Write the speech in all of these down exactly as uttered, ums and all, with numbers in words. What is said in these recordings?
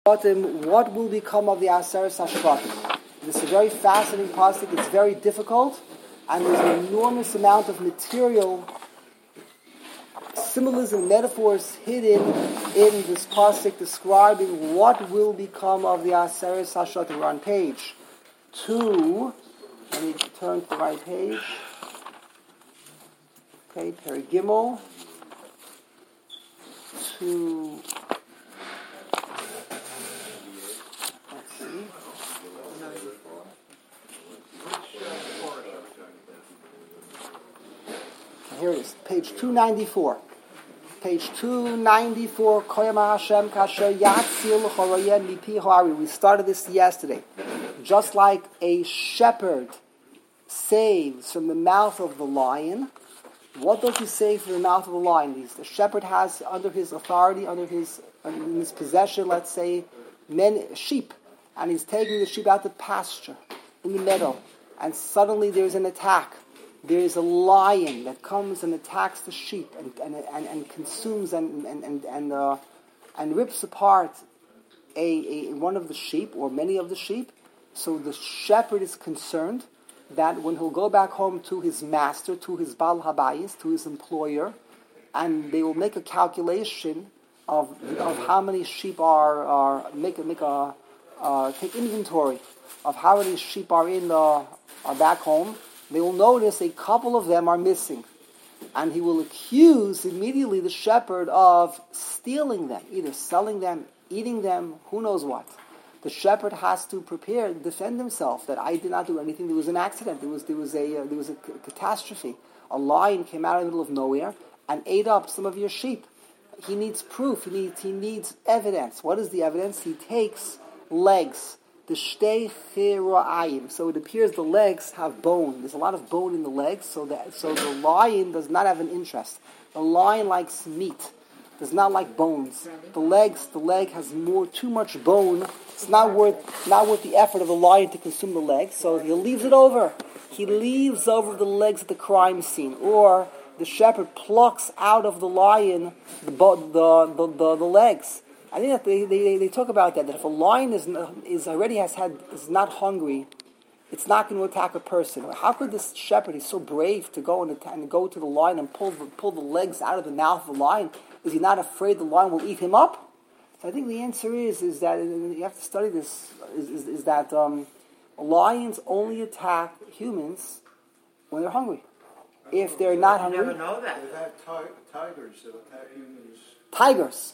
What will become of the Aseres Hashvatim? This is a very fascinating pasuk. It's very difficult, and there's an enormous amount of material, symbolism, metaphors hidden in this pasuk describing what will become of the Aseres Hashvatim. We're on page two. Let me turn to the right page. Okay, Peri Gimel. Two. Let's see. Here it is, page two ninety-four. Page two ninety-four. Koyama Hashem kasher yatzil choroyen mipi ho'ari. We started this yesterday. Just like a shepherd saves from the mouth of the lion, what does he save from the mouth of the lion? He's, the shepherd has under his authority, under his in his possession, let's say, men sheep, and he's taking the sheep out to pasture in the meadow, and suddenly there's an attack. There is a lion that comes and attacks the sheep and and and, and consumes and and and and, uh, and rips apart a, a one of the sheep or many of the sheep. So the shepherd is concerned that when he'll go back home to his master, to his Baal Habayis, to his employer, and they will make a calculation of of how many sheep are are make a make a uh, take inventory of how many sheep are in the are back home. They will notice a couple of them are missing, and he will accuse immediately the shepherd of stealing them, either selling them, eating them, who knows what. The shepherd has to prepare, defend himself that I did not do anything. There was an accident. There was there was a uh, there was a c- catastrophe. A lion came out in the middle of nowhere and ate up some of your sheep. He needs proof. He needs he needs evidence. What is the evidence? He takes legs. The shtei chira'ayim. So it appears the legs have bone. There's a lot of bone in the legs, so that so the lion does not have an interest. The lion likes meat. Does not like bones. The legs, the leg has more too much bone. It's not worth not worth the effort of the lion to consume the legs, so he leaves it over. He leaves over the legs at the crime scene, or the shepherd plucks out of the lion the the the, the, the legs. I think that they, they, they talk about that, that if a lion is is already has had is not hungry, it's not going to attack a person. How could this shepherd, he's so brave to go and, attack, and go to the lion and pull the, pull the legs out of the mouth of the lion? Is he not afraid the lion will eat him up? So I think the answer is is that you have to study this. Is is, is that um, lions only attack humans when they're hungry. If they're not hungry, you never know that. They've had ti- tigers that attack humans. Tigers.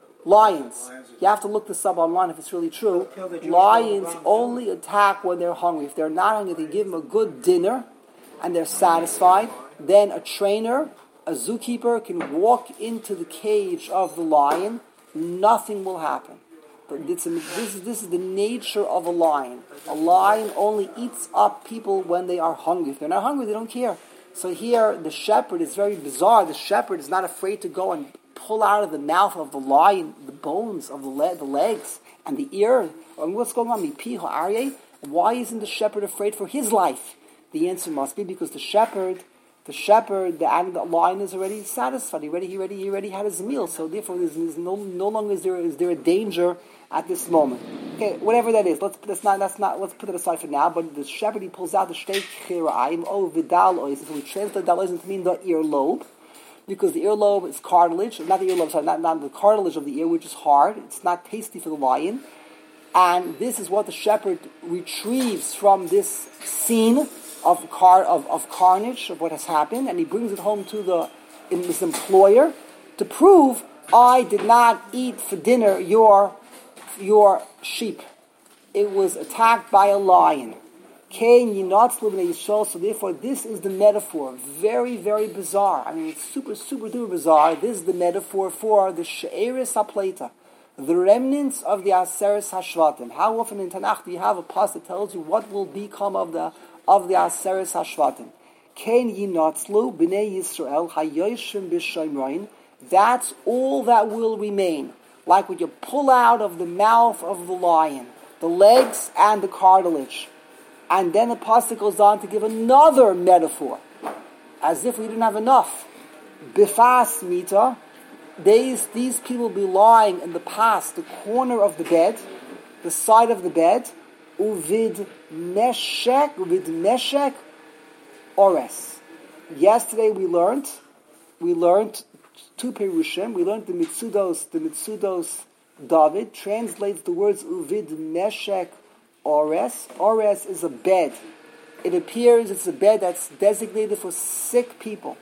Lions. You have to look this up online if it's really true. Lions only attack when they're hungry. If they're not hungry, they give them a good dinner and they're satisfied. Then a trainer, a zookeeper can walk into the cage of the lion. Nothing will happen. But this is, this is the nature of a lion. A lion only eats up people when they are hungry. If they're not hungry, they don't care. So here, the shepherd is very bizarre. The shepherd is not afraid to go and pull out of the mouth of the lion the bones of the, le- the legs and the ear. And what's going on? Mipi ho'aryeh? Why isn't the shepherd afraid for his life? The answer must be because the shepherd, the shepherd, the, the lion is already satisfied. He already, he already, he already had his meal. So therefore, there's, there's no, no longer is there is there a danger at this moment. Okay, whatever that is, let's that's not that's not let's put it aside for now. But the shepherd, he pulls out the shtei chira'ayim o vidal ois. So we translate that ois to mean the earlobe. Because the earlobe is cartilage, not the earlobe, sorry, not, not the cartilage of the ear, which is hard. It's not tasty for the lion. And this is what the shepherd retrieves from this scene of car of, of carnage, of what has happened, and he brings it home to the in his employer to prove, I did not eat for dinner your, your sheep. It was attacked by a lion. So therefore, this is the metaphor. Very, very bizarre. I mean, it's super, super duper bizarre. This is the metaphor for the She'eris HaPleita, the remnants of the Aseres Hashvatim. How often in Tanakh do you have a pasuk that tells you what will become of the of the Aseres Hashvatim? Ken yinatzlu b'nei Yisrael hayoshim b'shomroin. That's all that will remain. Like what you pull out of the mouth of the lion, the legs and the cartilage. And then the pasuk goes on to give another metaphor, as if we didn't have enough. Bifas mita, these, these people be lying in the past, the corner of the bed, the side of the bed, uvid meshek, uvid meshek ores. Yesterday we learned, we learned two perushim. We learned the Mitsudos, the Mitsudos David translates the words uvid meshek ores. Ores is a bed. It appears it's a bed that's designated for sick people.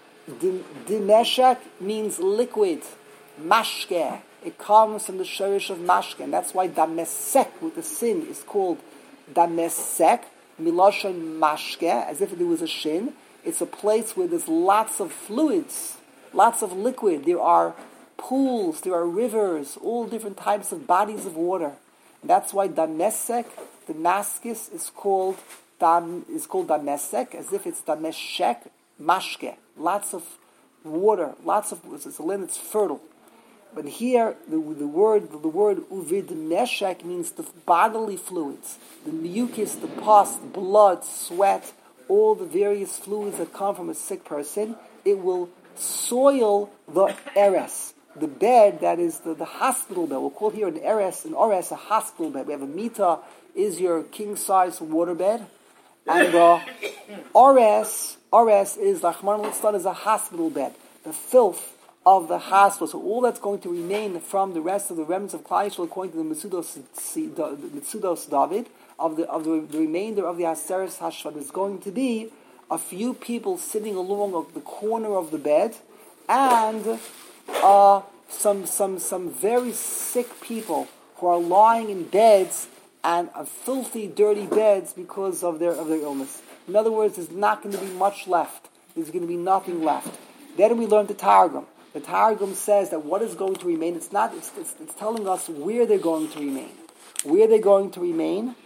Dimeshek means liquid, mashke. It comes from the shorish of mashke, and that's why damesek with the sin is called damesek, miloshen mashke, as if there was a shin. It's a place where there's lots of fluids, lots of liquid. There are pools, there are rivers, all different types of bodies of water. And that's why damesek, Damascus, is called dam, is called damesek, as if it's dameshek, mashke. Lots of water, lots of it's a land that's fertile. But here, the, the word the word uvid meshek means the bodily fluids, the mucus, the pus, blood, sweat, all the various fluids that come from a sick person. It will soil the eres, the bed that is the, the hospital bed. We'll call here an eres, an ores, a hospital bed. We have a mita, is your king-size water bed, and the ores. Ores is, Rahman al is a hospital bed, the filth of the hospital. So all that's going to remain from the rest of the remnants of Klal Yisrael, according to the Mitsudos, the Mitsudos David, of the of the, the remainder of the Aseres Hashvat, is going to be a few people sitting along the corner of the bed, and uh, some some some very sick people who are lying in beds, and uh, filthy, dirty beds because of their of their illness. In other words, there's not going to be much left. There's going to be nothing left. Then we learned the Targum. The Targum says that what is going to remain, it's not, it's, it's, it's telling us where they're going to remain. Where they're going to remain.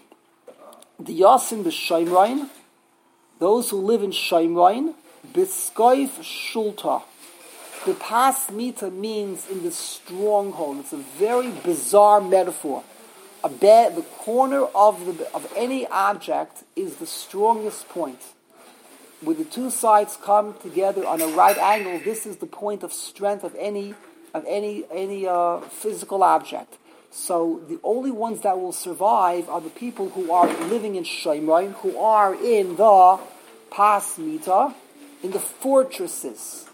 The Yasin b'Shomron, those who live in Shomron, b'Skoif Shulta. The pas mita means in the stronghold. It's a very bizarre metaphor. A bed, the corner of the of any object is the strongest point. Where the two sides come together on a right angle, this is the point of strength of any of any any uh, physical object. So the only ones that will survive are the people who are living in Shomron, who are in the pas mita, in the fortresses.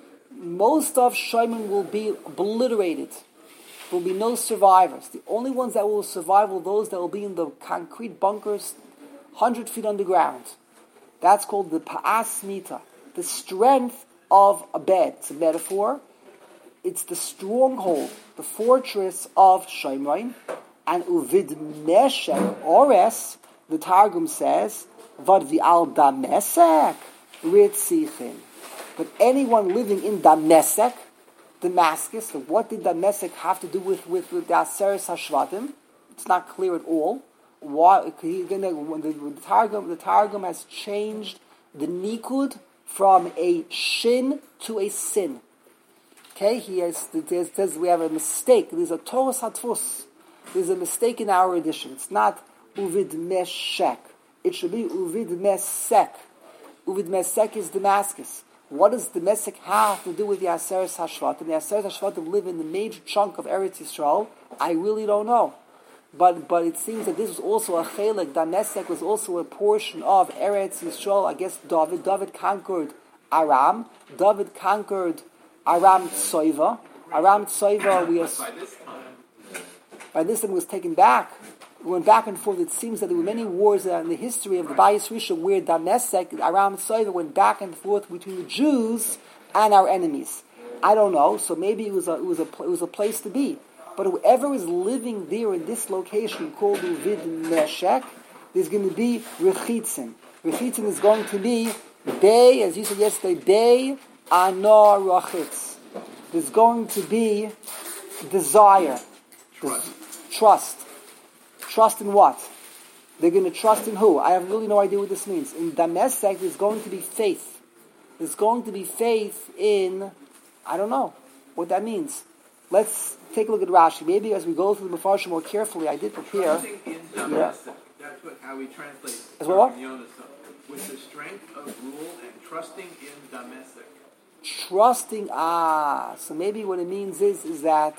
Most of Shomron will be obliterated. There will be no survivors. The only ones that will survive are those that will be in the concrete bunkers one hundred feet underground. That's called the Pa'as Mita, the strength of a bed. It's a metaphor. It's the stronghold, the fortress of Shomron. And Uvid Meshek Ores, the Targum says, Vad Vi'al Damesek Ritzichin. But anyone living in Damesek, Damascus, so what did Damascus have to do with, with, with the Aseres Hashvatim? It's not clear at all. Why? Gonna, when the, the, Targum, the Targum has changed the Nikud from a shin to a sin. Okay, he has, there's, there's, we have a mistake. There's a Torah Satfus. There's a mistake in our edition. It's not Uvid Meshek. It should be Uvid Mesek. Uvid Mesek is Damascus. What does the Mesek have to do with the Aseres Hashvatim? The Aseres Hashvatim live in the major chunk of Eretz Yisrael. I really don't know. But but it seems that this was also a chelik. Damasek was also a portion of Eretz Yisrael. I guess David. David conquered Aram. David conquered Aram Tsoiva. Aram Tsoiva, we are... By this time. By this time it was taken back. It went back and forth. It seems that there were many wars in the history of the Bayis Rishon where Damasek, Aram Tsoiva, went back and forth between the Jews and our enemies. I don't know. So maybe it was a, it was a, it was a place to be. But whoever is living there in this location called Uvid Meshek, there's going to be Rechitzin. Rechitzin is going to be Bey, as you said yesterday, Bey Anor Rachitz. There's going to be desire, trust. trust. Trust in what? They're going to trust in who? I have really no idea what this means. In Damascus, there's going to be faith. There's going to be faith in, I don't know what that means. Let's take a look at Rashi. Maybe as we go through the Mefarshim more carefully, I did prepare. In yeah. That's what, how we translate. As well? With the strength of rule and trusting in Damascus. trusting. Ah, so maybe what it means is is that.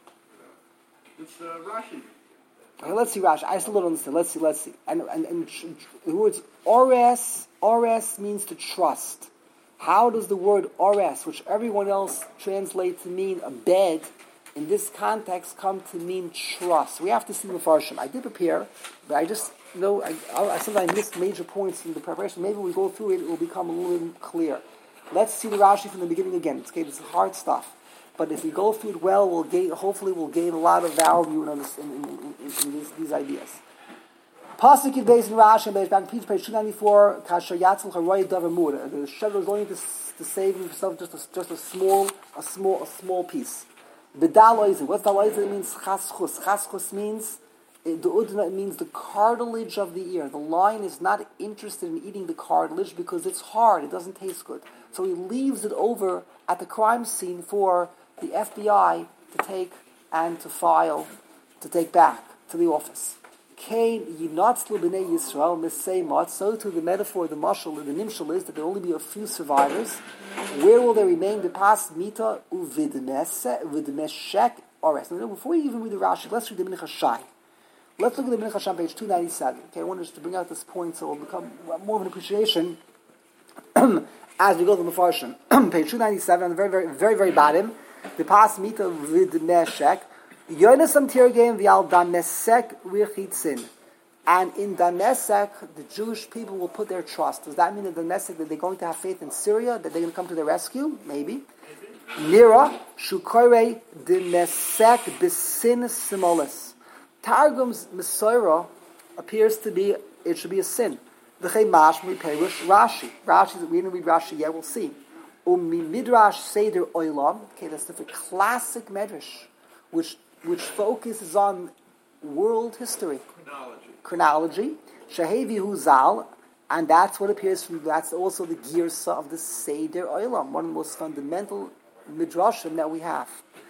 It's uh, Rashi. Okay, let's see Rashi. I still don't understand. Let's see. Let's see. And and and the words ores ores means to trust. How does the word ores, which everyone else translates to mean a bed, in this context come to mean trust? We have to see the Farshim. I did prepare, but I just know I, I sometimes missed major points in the preparation. Maybe we go through it; it will become a little bit clear. Let's see the Rashi from the beginning again. It's okay. It's hard stuff, but if we go through it well, we'll gain. Hopefully, we'll gain a lot of value in, in, in, in, in these, these ideas. Pasuk is based in Rashi, based back on page two ninety-four. Kasher Yatzel Haroy Davamur. The Shedder is going to, to save himself just a, just a small, a small, a small piece. B'daloizim. What's daloizim? It means chaschus. Chaschus means the udna. It means the cartilage of the ear. The lion is not interested in eating the cartilage because it's hard. It doesn't taste good. So he leaves it over at the crime scene for the F B I to take and to file, to take back to the office. Kain yinatzlu b'nei Yisrael misaymat. So to the metaphor, the mashal, the nimshal is that there will only be a few survivors. Where will they remain? The past mita uvidmeshek ores. Now, before we even read the Rashi, let's read the Mincha Shai. Let's look at the Mincha Shai, page two ninety-seven. Okay, I wanted just to bring out this point so it will become more of an appreciation as we go to the Mefarshim. Page two ninety-seven, on the very, very, very, very bottom, the past mita uvidmeshek. Yonisam Tirgem Vial Damesek Richitzin. And in Damesek, the Jewish people will put their trust. Does that mean that Damesek, that they're going to have faith in Syria, that they're going to come to their rescue? Maybe. Nira, Shukore Damesek Bisin Simolis. Targum's Mesorah appears to be, it should be a sin. The Chemash we perish Rashi. Rashi, we didn't read Rashi yet, we'll see. Umi Midrash Seder Oilam. Okay, that's the classic Medrash, which which focuses on world history. Chronology. Chronology. Shehevi Huzal, and that's what appears from, that's also the girsa of the Seder Olam, one of the most fundamental midrashim that we have.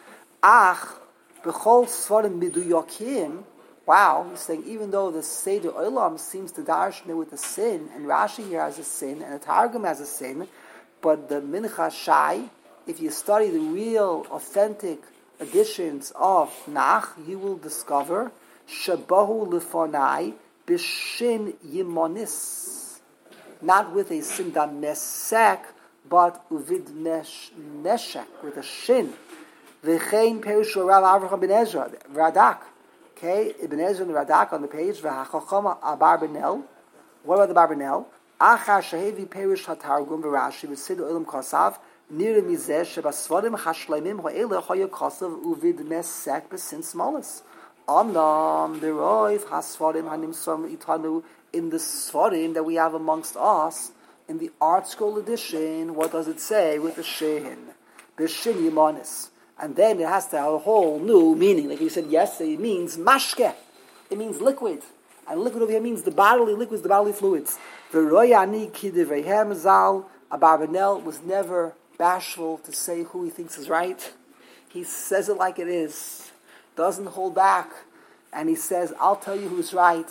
Ach, b'chol svarim miduyakim, wow, he's saying even though the Seder Olam seems to darshne with a sin, and Rashi here has a sin, and the Targum has a sin, but the Mincha Shai, if you study the real, authentic editions of Nach, you will discover Shabahu Lifonai Bishin Yimonis, not with a sin damesek, but uvid meshek, with a shin. V'chein Perushu Rav Avraham ben Ezra Radak. Okay, Ibn Ezra and Radak on the page. V'hachachama Abarbanel. What about the Barbanel? Achar Shehevi Perush HaTargum v'Rashi v'Sid Olam Kosav. Nir mizeh shebasvarim hashleimim ha'ele ha'yakasav uvid mesek b'sin smalis. Amnam beroiv hasvarim hanimsam itanu. In the svarim that we have amongst us, in the Art Scroll edition, what does it say with the shin? B'shin yimanis. And then it has to have a whole new meaning. Like we said yesterday, it means mashke. It means liquid. And liquid over here means the bodily liquids, the bodily fluids. V'royani kidivrehem zal. Abarbanel was never bashful to say who he thinks is right. He says it like it is, doesn't hold back, and he says, I'll tell you who's right.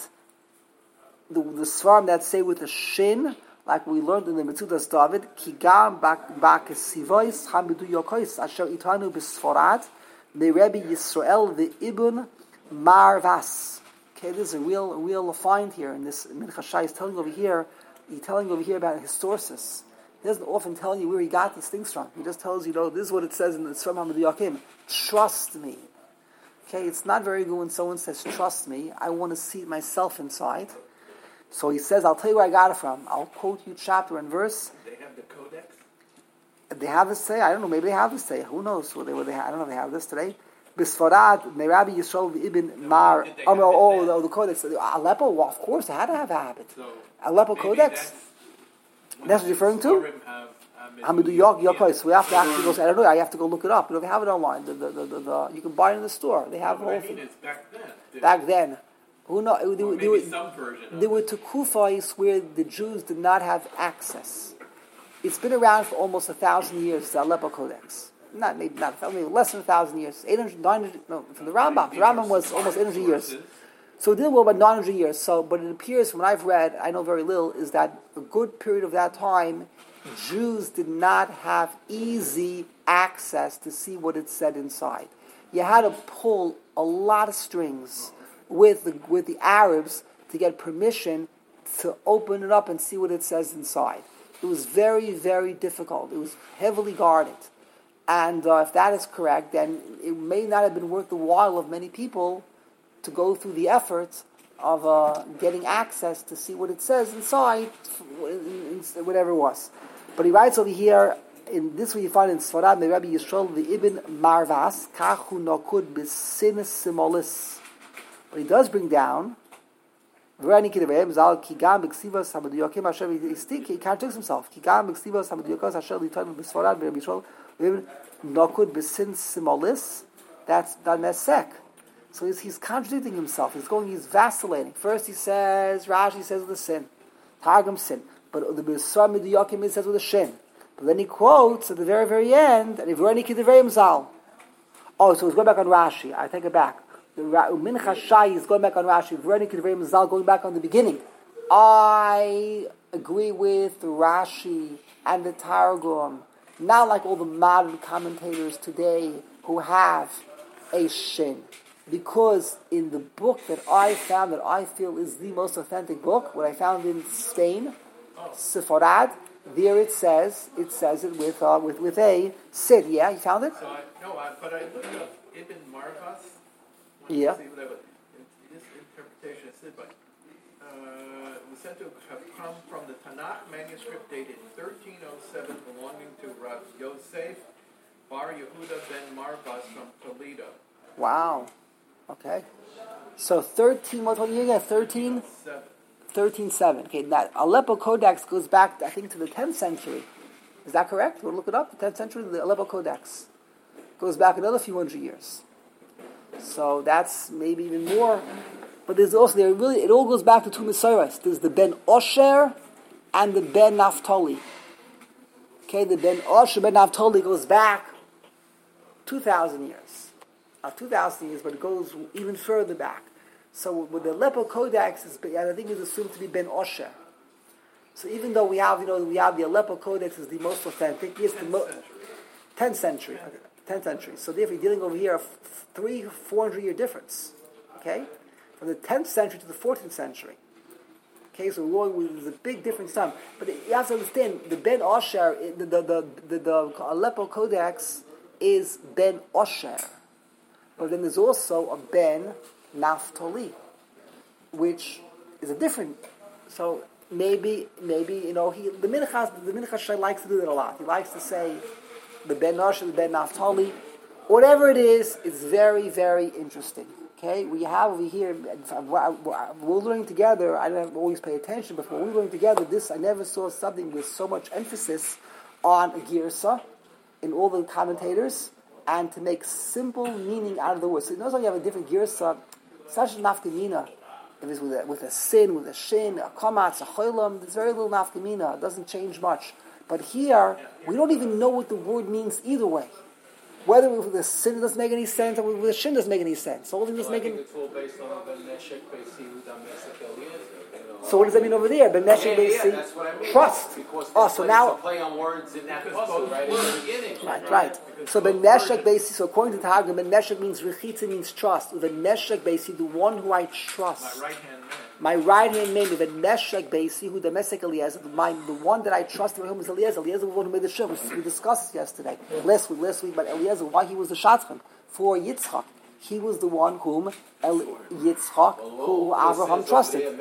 The, the svarim that say with a shin, like we learned in the Metzudas David, Kigam ba'kesivois hamidu yokois asher itanu b'sfarad me'Rebbe Yisrael v'ibun marvas. Okay, this is a real, a real find here in this Mincha Shai is telling over here. He's telling over here about his sources. He doesn't often tell you where he got these things from. He just tells you, know, this is what it says in the Tzvam HaMeduyakim. Trust me. Okay, it's not very good when someone says, trust me. I want to see it myself inside. So he says, I'll tell you where I got it from. I'll quote you chapter and verse. They have the codex? They have this today. I don't know. Maybe they have this today. Who knows what they, what they have. I don't know if they have this today. Bisfarad, Merabi Yisrael ibn Mar. Oh, no, oh, the, the codex. Aleppo, well, of course, they had to have a habit. So Aleppo codex. That's, that's what you're referring to? Hamidu Yokos. We have to actually go. I don't know. I have to go look it up. But if they have it online, the, the, the, the, the, you can buy it in the store. They have it all. Back then. Back then. Who know? They, or they, were, some version they were to Kufais where the Jews did not have access. It's been around for almost a thousand years. The Aleppo Codex, not maybe not maybe less than a thousand years. Eight hundred, nine hundred. No, from the Rambam. The Rambam was almost eight hundred years. So we're dealing with about nine hundred years. So, but it appears from what I've read, I know very little, is that a good period of that time, Jews did not have easy access to see what it said inside. You had to pull a lot of strings with the, with the Arabs to get permission to open it up and see what it says inside. It was very, very difficult. It was heavily guarded. And uh, if that is correct, then it may not have been worth the while of many people to go through the efforts of uh, getting access to see what it says inside, whatever it was. But he writes over here, in this way you find in Sfarad, the Rabbi Yisrael, the Ibn Marvas, Kachu Nokud B'Sin Simolis. But he does bring down, he contradicts himself. He Nokud B'Sin Simolis, that's Danesek. So he's, he's contradicting himself. He's going, he's vacillating. First he says, Rashi says with a sin, Targum sin. But the B'Sar Midiyakim says with a shin. But then he quotes at the very, very end, and Ivrani Kidivrei Zal. Oh, so he's going back on Rashi. I take it back. The Mincha Shai is going back on Rashi. Ivrani Kidivrei Zal going back on the beginning. I agree with Rashi and the Targum. Not like all the modern commentators today who have a shin. Because in the book that I found, that I feel is the most authentic book, what I found in Spain, Sefarad, there it says, it says it with uh, with with a sid. Yeah, you found it? So I, no, I, but I looked up Ibn Marvas. Yeah. See whatever. This interpretation is sid, but uh, was said to have come from the Tanakh manuscript dated thirteen oh seven, belonging to Rav Yosef Bar Yehuda ben Marvas from Toledo. Wow. Okay. So thirteen. What one year again? Thirteen. Seven. Thirteen seven. Okay, that Aleppo Codex goes back, I think, to the tenth century. Is that correct? We'll look it up. The tenth century, the Aleppo Codex goes back another few hundred years. So that's maybe even more. But there's also there really it all goes back to two Messiahs. There's the Ben Osher and the Ben Naphtali. Okay, the Ben Osher Ben Naphtali goes back two thousand years. Not two thousand years, but it goes even further back. So with the Aleppo Codex, is, I think it's assumed to be Ben Osher. So even though we have, you know, we have the Aleppo Codex is the most authentic, yes, the mo- tenth century, okay, tenth century. So therefore, you're dealing over here a f- three, four hundred year difference. Okay, from the tenth century to the fourteenth century. Okay, so we're going with there's a big difference time. But you have to understand the Ben Osher, the the the, the, the Aleppo Codex is Ben Osher, but then there's also a Ben Naphtali, which is a different. So maybe, maybe you know, he the Minchas the Minchas likes to do that a lot. He likes to say the Ben Osher, the Ben Naphtali, whatever it is. It's very, very interesting. Okay, we have over here. We're learning together. I don't always pay attention, but when we're learning together, this I never saw something with so much emphasis on a girsa in all the commentators, and to make simple meaning out of the words. So you notice how you have a different girsa. Such a nafkamina. If it's with a, with a sin, with a shin, a kamatz, a cholam, there's very little nafkamina. It doesn't change much. But here, we don't even know what the word means either way. Whether with a sin doesn't make any sense, or with a shin doesn't make any sense. So all things doesn't make any. It's all based on the neshek beisi udamesek eliezer. So what does that mean over there? Ben Neshek yeah, yeah, that's what I mean. Trust. Because oh, so now play on words in that puzzle, right in the beginning. Right, right. So Ben Neshek Beisi. So according to Targum, Ben Neshek means rechitza means trust. With a Neshek Beisi, the one who I trust. My right hand man. My right hand man. With a Neshek Beisi, who the Mesek Eliezer, my the one that I trust in whom is Eliezer. Eliezer was the one who made the shul. We discussed this yesterday, last week, last week about Eliezer, why he was the shadchan for Yitzchak. He was the one whom El, Yitzchak, who Abraham trusted.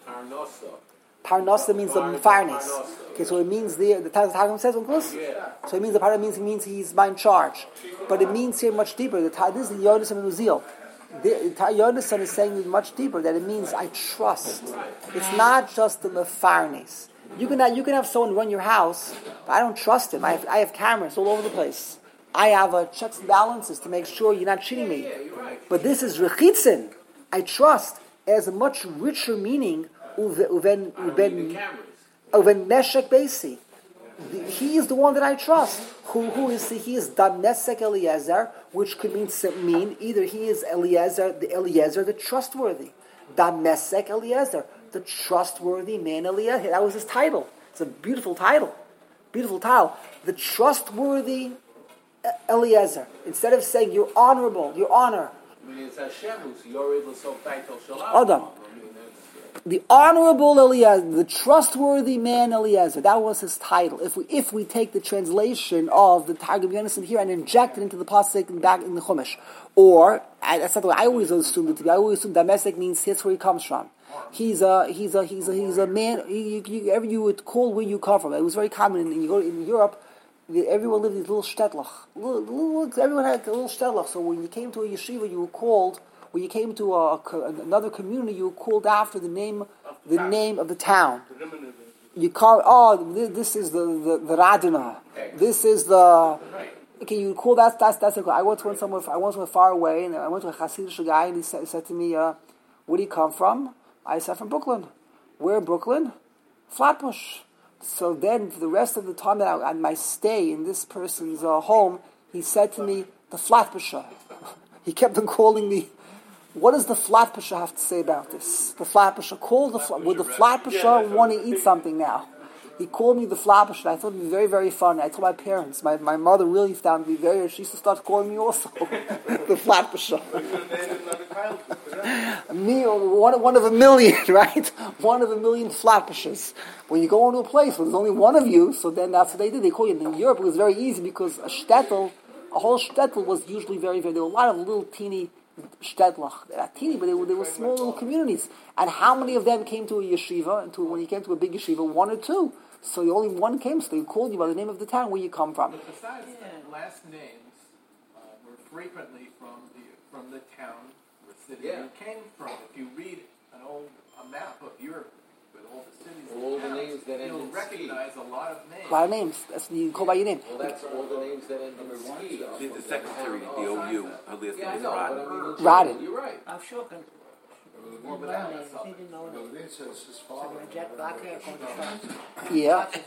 Parnasa means the Mefarnes. Okay, so it means there, the Targum says, Unclus? Yeah. So it means the part means it means he's my in charge. But it means here much deeper. The, this is the Yonis and Uziel. The Yonis is saying it much deeper, that it means I trust. It's not just the Mefarnes. You can, have, you can have someone run your house, but I don't trust him. I have, I have cameras all over the place. I have uh, checks and balances to make sure you're not cheating me. But this is Rechitzin. I trust. It has a much richer meaning uven uven uven neshek beisi. The, he is the one that I trust. Who, who is he? He is Damesek Eliezer, which could mean, mean either he is Eliezer, the Eliezer, the trustworthy. Damesek Eliezer, the trustworthy man Eliezer. That was his title. It's a beautiful title. Beautiful title. The trustworthy Eliezer. Instead of saying you're honorable, your honor. I mean, it's Hashem who's Yored L'Sof Taitel Shalom. Adam. The honorable Eliezer, the trustworthy man Eliezer. That was his title. If we if we take the translation of the Targum Yonasan here and inject it into the pasuk and back in the Chumash, or that's not the way I always assumed it to be. I always assume Damesek means here's where he comes from. He's a he's a he's a he's a man. You, you, ever you would call where you come from. It was very common in, you go in Europe. Everyone lived in these little shtetl. Little, little, everyone had a little shtetl. So when you came to a yeshiva, you were called. When you came to a, another community, you were called after the name, the name of the town. You call, oh, this is the the, the Radina. This is the. Okay, you call that. That's that's. I went to somewhere. I went somewhere far away, and I went to a Hasidic guy, and he said, he said to me, uh, "Where do you come from?" I said, "From Brooklyn." Where in Brooklyn? Flatbush. So then, for the rest of the time that I, on my stay in this person's uh, home, he said to me, "The Flatbusher." He kept on calling me. What does the Flatbusher have to say about this? The Flatbusher called the flat. Would the Flatbusher want to eat something now? He called me the Flatbusher. I thought it would be very, very funny. I told my parents. My my mother really found me very. She used to start calling me also the Flatbusher. Me, one one of a million, right? One of a million Flatbushers. When you go into a place where there's only one of you, so then that's what they did. They call you. In Europe, it was very easy because a shtetl, a whole shtetl was usually very, very. There were a lot of little teeny shtetl, not teeny, but they were, they were small little communities. And how many of them came to a yeshiva? And to, when you came to a big yeshiva, one or two. So only one came. So they called you by the name of the town where you come from. But besides yeah. last names, uh, were frequently from the from the town or city yeah. you came from. If you read an old a map of Europe with all the cities, all and the towns, names that end you'll in recognize ski. A lot of names. A lot of names. That's you call by your name. Well, that's all the names that end in ski. She's the secretary of the O U. Her last yeah, name is know, Rodden. Rodden. You're right. I'm sure. More without that He didn't know that. It says his father. So Jet black hair from the front. Yeah. They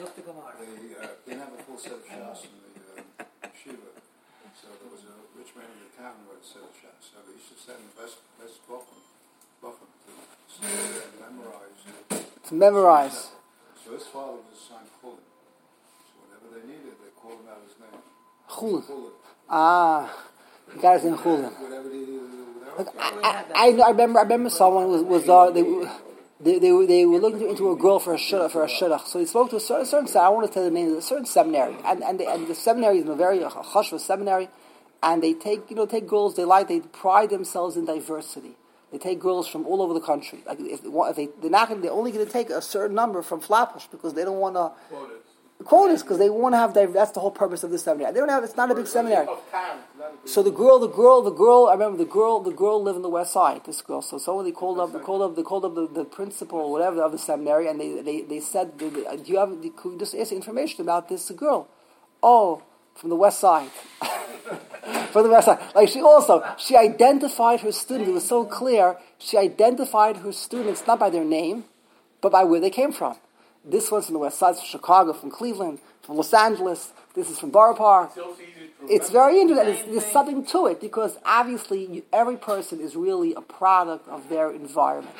uh, didn't have a full set of shots in the uh, yeshiva. So there was a rich man in the town who had a set of shots. So they used to send the best, best buffum, buffum to study and memorize. To memorize. So his father was assigned Chulin. So whenever they needed, they called him out his name. Chulin. Chulin. Ah, the guy's in Chulin. Whatever they needed. Look, I, I, I remember. I remember someone was was uh, they, they they were they were looking into a girl for a shidduch for a shidduch. So he spoke to a certain, certain I want to tell the name of a certain seminary, and and, they, and the seminary is a very hush seminary, and they take you know take girls they like they pride themselves in diversity. They take girls from all over the country. Like if they want, if they they're not gonna, they're only going to take a certain number from Flatbush because they don't want to. Quotas because they want to have div- that's the whole purpose of this seminary. They don't have it's not a big seminary. So the girl, the girl, the girl. I remember the girl. The girl lived in the West Side. This girl. So someone they called up, they called up, they called up the, the principal or whatever of the seminary, and they they, they said, "Do you have? Could you just ask information about this girl?" Oh, from the West Side. From the West Side. Like she also she identified her students. It was so clear. She identified her students not by their name, but by where they came from. This one's from the West Side, from Chicago, from Cleveland, from Los Angeles. This is from Borough Park. It's very interesting. There's, there's something to it because obviously you, every person is really a product of their environment.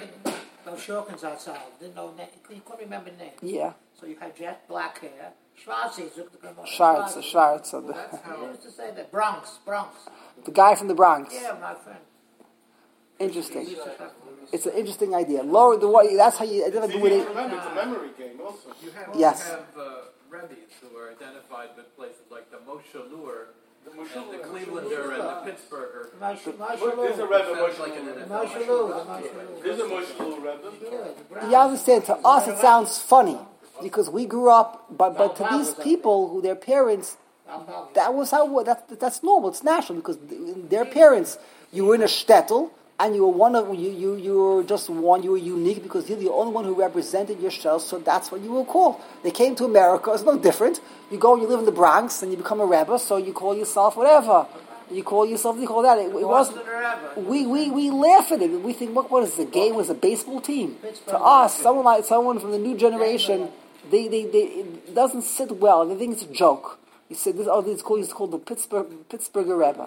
Those Shorkins outside didn't know name. You couldn't remember names. Yeah. So you had jet black hair. Schwarze. Schwarze, Schwarze. Well, that's how. They used to say that Bronx, Bronx. The guy from the Bronx. Yeah, my friend. Interesting. It's an interesting idea. Lower the way. That's how you. It's easy to remember. It's a memory game, also. You have, yes. You have uh, Rebbe's who are identified with places like the Moshe Lure, the, and the Clevelander, and the Pittsburgher. Moshe There's a Rebbe, Moshe Moshe Lure. There's a Moshe Lure Rebbe. You understand? To us, it sounds funny because we grew up, but but to these people who their parents, that was how that's that's normal. It's natural because their parents, you were in a shtetl. And you were one of you, you. You were just one. You were unique because you're the only one who represented yourself. So that's what you were called. They came to America. It's no different. You go and you live in the Bronx and you become a rebbe. So you call yourself whatever. You call yourself. You call that. It, it wasn't. We, we we laugh at it. We think, what what is the game? Was a baseball team. To us, someone like someone from the new generation. they, they, they, it doesn't sit well. They think it's a joke. He said, this, oh, it's called, it's called the Pittsburgh, Pittsburgher Rebbe.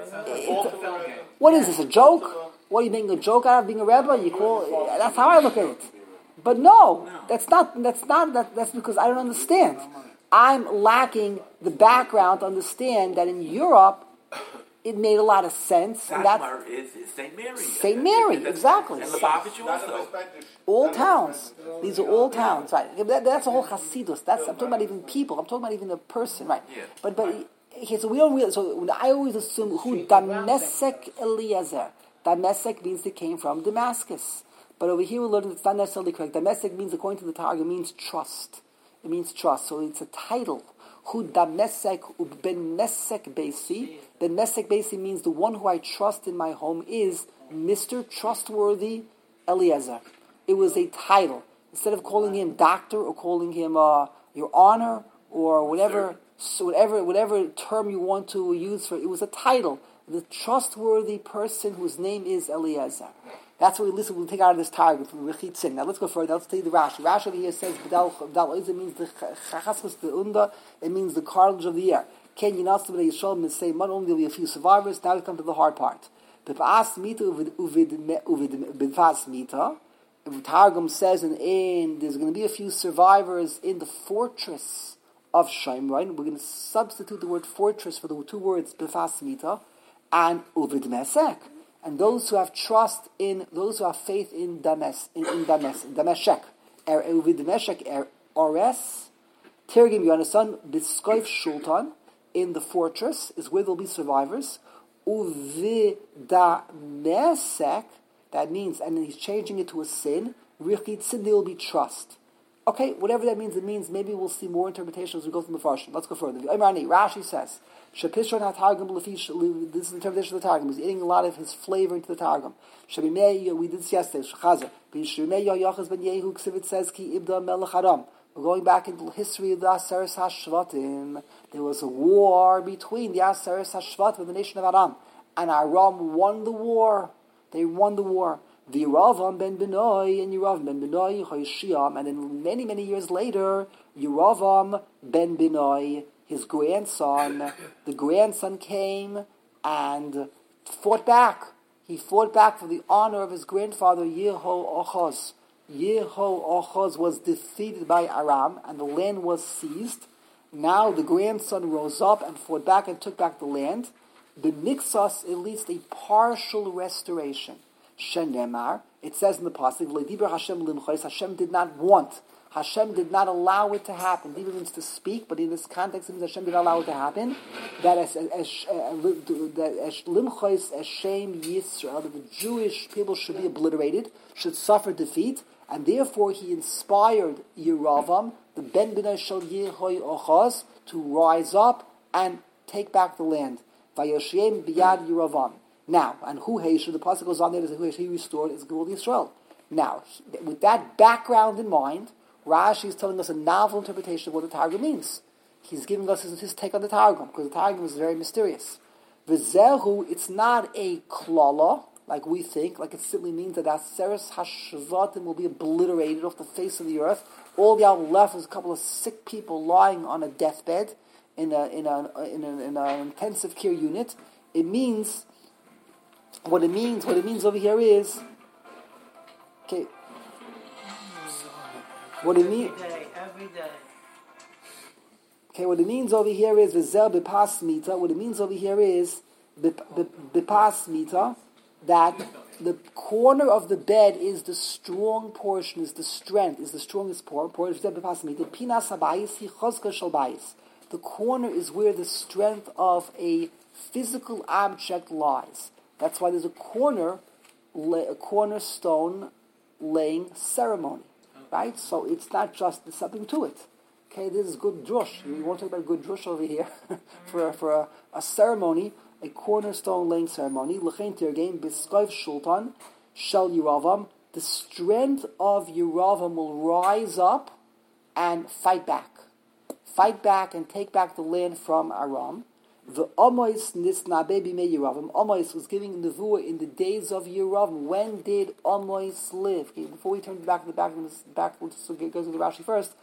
It, what is this, a joke? What, are you making a joke out of being a Rebbe? You call, that's how I look at it. But no, that's not, that's not, that, that's because I don't understand. I'm lacking the background to understand that in Europe, it made a lot of sense. And that's Satmar is, is Saint Mary. Saint Mary, That's- exactly. And Lubavitch also. All towns. These are all towns, right? That, that's a whole Hasidus. That's I'm talking about even people. I'm talking about even a person, right? Yeah. But but okay, so we don't really. So I always assume who Damesek Eliezer. Damesek means they came from Damascus. But over here we learn it's not necessarily correct. Damesek means, according to the Targum, means trust. It means trust. So it's a title. Who Damesek Ben Mesek Basi. Ben Mesek Basi means the one who I trust in my home is Mister Trustworthy Eliezer. It was a title. Instead of calling him doctor or calling him uh, your honor or whatever, so whatever, whatever term you want to use for it, it was a title. The trustworthy person whose name is Eliezer. That's what we listen. We'll take out of this target from Rechitzin. Now let's go further. Let's take the Rashi. Rashi over here says B'dal B'dal Oiz. It means the Chachaskus the Unda. It means the cartilage of the year. Ken Yinasim B'nei Yisrael and say not only will be a few survivors. Now we come to the hard part. B'pas Mita uvid uvid uvid B'pas Mita. Targum says in in there's going to be a few survivors in the fortress of Shomron. We're going to substitute the word fortress for the two words B'pas Mita and uvid Mesek. And those who have trust in, those who have faith in Dames, in, in Dames, Dameshek, er uvid Dameshek, er ores, Tirgim, you understand, Biskoif Shultan, in the fortress, is where there'll be survivors, uvid Damesek, that means, and he's changing it to a sin, Richitzin, there will be trust. Okay, whatever that means, it means maybe we'll see more interpretations as we go through the Farshim. Let's go further. Rashi says, Shapishron HaTargum Lefish, this is the interpretation of the Targum. He's eating a lot of his flavor into the Targum. Shabimei, we did this yesterday, Shachazer. B'Yishrimei Yochaz ben Yehu, Ksivit says, Ki Ibda Melech Aram. We're going back into the history of the Aseres HaShvatim. There was a war between the Aseres HaShvatim and the nation of Aram. And Aram won the war. They won the war. The Yeravam ben Benoi and Yeravam ben Benoi, Hoshiyam, and then many, many years later, Yeravam ben Benoi, his grandson, the grandson came and fought back. He fought back for the honor of his grandfather, Yehoachaz. Yehoachaz was defeated by Aram, and the land was seized. Now the grandson rose up and fought back and took back the land. The Mixos, at least a partial restoration. Shenemar, it says in the pasuk, "V'leidiber Hashem limchos." Hashem did not want. Hashem did not allow it to happen. Dibur means to speak, but in this context, it means Hashem did not allow it to happen. That as as as limchos, as Shem Yisrael, that the Jewish people should be obliterated, should suffer defeat, and therefore He inspired Yeravam, the Ben Benai Shel Yehoachaz, to rise up and take back the land. Vayoshem biyad Yeravam. Now, and Hu Heishu, the pasuk goes on there, who he restored is Gvul Yisrael. Now, with that background in mind, Rashi is telling us a novel interpretation of what the Targum means. He's giving us his, his take on the Targum, because the Targum is very mysterious. V'zehu, it's not a klala, like we think, like it simply means that Aseres HaShvatim will be obliterated off the face of the earth. All you have left is a couple of sick people lying on a deathbed in a in a in, a, in an intensive care unit. It means What it means, what it means over here is, okay. What it means, Every day, every day. okay. What it means over here is v'zel b'pas mita. What it means over here is b'pas mita, that the corner of the bed is the strong portion, is the strength, is the strongest portion. V'zel b'pas mita. Pinas habayis hi chozka shel bayis. The corner is where the strength of a physical object lies. That's why there's a corner, a cornerstone laying ceremony, right? So it's not just there's something to it. Okay, this is good drush. You want to talk about good drush over here for for a, a ceremony, a cornerstone laying ceremony. L'chein tirgein b'skoif shultan shel Yeravam. The strength of Yeravam will rise up and fight back, fight back and take back the land from Aram. The Amos Nisnabe Bimei Yeravam. Amos was giving nevuah in the days of Yeravam. When did Amos live? Okay, before we turn back to the back, back to go to the Rashi first.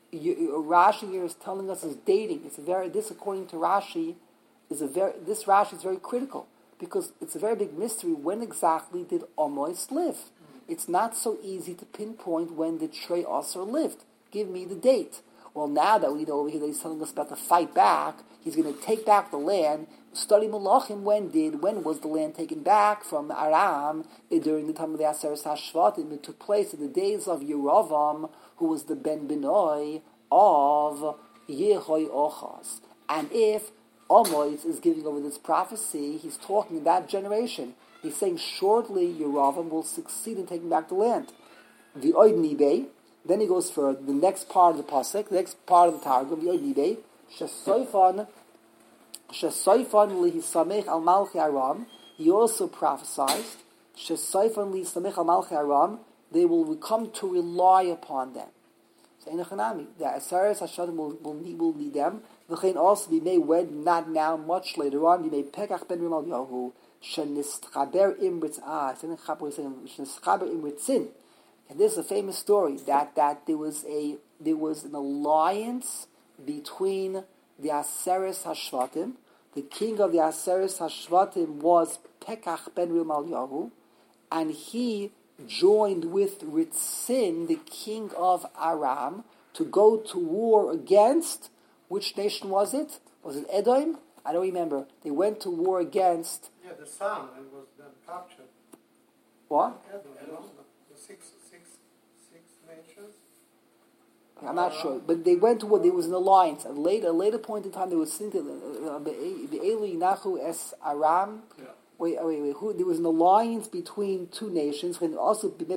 you, Rashi here is telling us is dating. It's a very this according to Rashi is a very this Rashi is very critical because it's a very big mystery. When exactly did Amos live? It's not so easy to pinpoint when the Trey Aser lived. Give me the date. Well, now that we know over here that he's telling us about the fight back, he's going to take back the land. Study Malachim. When did when was the land taken back from Aram during the time of the Aseret Hashvatim? It took place in the days of Yeravam, who was the Ben Benoi of Yehoiachaz. And if Amos is giving over this prophecy, he's talking in that generation. He's saying shortly Yeravam will succeed in taking back the land. The Oid Nibei. Then he goes for the next part of the pasuk, the next part of the Targum, the Oid Nibei. Shesoifan, Shesoifan lihisamech al malchi Aram. He also prophesied, Shesoifan lihisamech al malchi Aram. They will come to rely upon them. So Enochanami, the Aseret Hashadim will, will need will need them. V'chein also be made when not now, much later on. Be made Pekach ben Rimal Yahu. Shenischaber imritz ah. Shenischaber imritzin. And this is a famous story that, that there was a there was an alliance between the Aseres Hashvatim. The king of the Aseres Hashvatim was Pekach ben Rimal, and he joined with Ritzin, the king of Aram, to go to war against, which nation was it? Was it Edom? I don't remember. They went to war against... Yeah, the son, and was then captured. What? Edom, the six, six, six nations. I'm not uh, sure, but they went to war. There was an alliance. At later, a later point in time, they were thinking the Elu Nachu es Aram. Yeah. Wait, wait, wait. Who, there was an alliance between two nations. When also the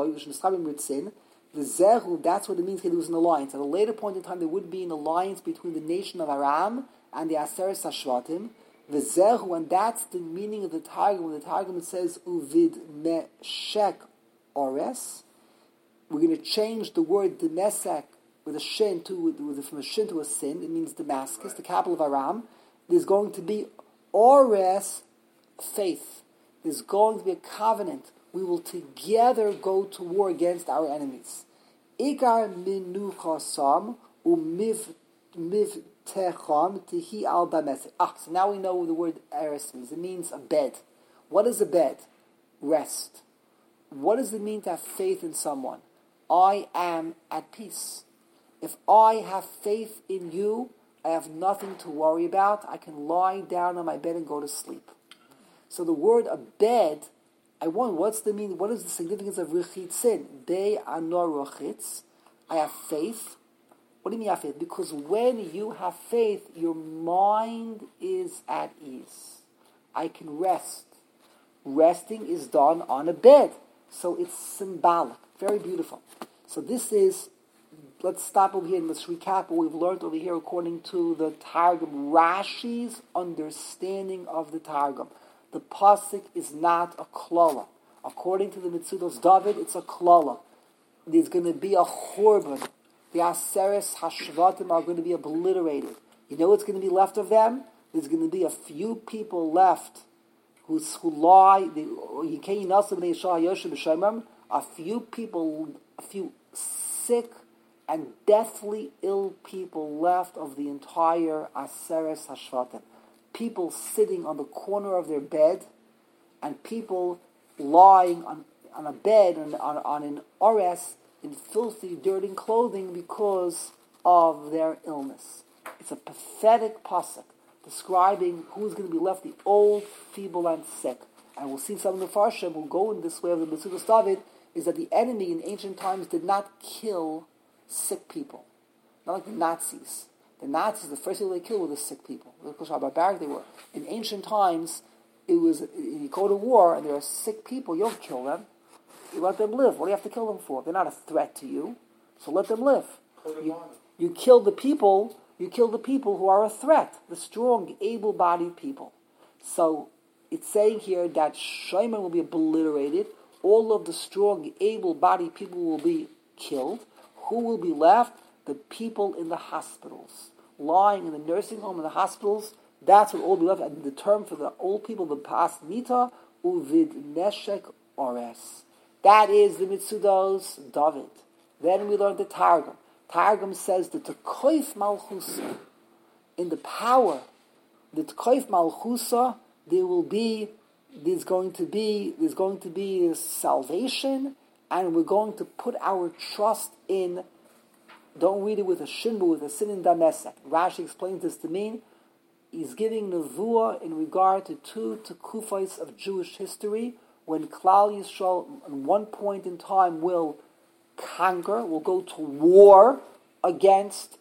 Zehu, that's what it means. There was an alliance. At a later point in time, there would be an alliance between the nation of Aram and the Aseres Hashvatim. The Zehu, and that's the meaning of the Targum. When the Targum says Uvid Meshek Ores, we're going to change the word Demesek with a shin to with, from a shin to a sin. It means Damascus, right, the capital of Aram. There's going to be Ores, faith. There's going to be a covenant. We will together go to war against our enemies. Ikar minuchasam umiv miv techam tihi al bamesek. Ah, so now we know what the word eres means. It means a bed. What is a bed? Rest. What does it mean to have faith in someone? I am at peace. If I have faith in you, I have nothing to worry about. I can lie down on my bed and go to sleep. So the word a bed, I wonder what's the meaning, what is the significance of richitzin? Be anor rochitz. I have faith. What do you mean have faith? Because when you have faith, your mind is at ease. I can rest. Resting is done on a bed. So it's symbolic. Very beautiful. So this is, let's stop over here and let's recap what we've learned over here according to the Targum. Rashi's understanding of the Targum. The pasuk is not a klola. According to the Mitzudos David, it's a klola. There's going to be a churban. The Aseres Hashvatim are going to be obliterated. You know what's going to be left of them? There's going to be a few people left who, who lie. A few people, a few sick and deathly ill people left of the entire Aseres Hashvatim. People sitting on the corner of their bed, and people lying on, on a bed and on, on an ores in filthy, dirty clothing because of their illness. It's a pathetic pasuk describing who's going to be left, the old, feeble, and sick. And we'll see some of the Farshim who go in this way of the Mitzudos David, is that the enemy in ancient times did not kill sick people. Not like the Nazis. The Nazis, the first thing they killed were the sick people. Look how barbaric they were. In ancient times, it was you go to war and there are sick people. You don't kill them. You let them live. What do you have to kill them for? They're not a threat to you, so let them live. You, you kill the people. You kill the people who are a threat. The strong, able-bodied people. So it's saying here that Shaiman will be obliterated. All of the strong, able-bodied people will be killed. Who will be left? The people in the hospitals, lying in the nursing home and the hospitals. That's what all be left. And the term for the old people, the pas nita uvid neshek ores. That is the Mitzudos David. Then we learned the Targum. Targum says that the koif malchusa, in the power, the koif malchusa, there will be, there's going to be, there's going to be salvation, and we're going to put our trust in. Don't read it with a shin, but with a sin in Damasek. Rashi explains this to mean he's giving nevuah in regard to two tekufos of Jewish history when Klal Yisrael, at one point in time, will conquer, will go to war against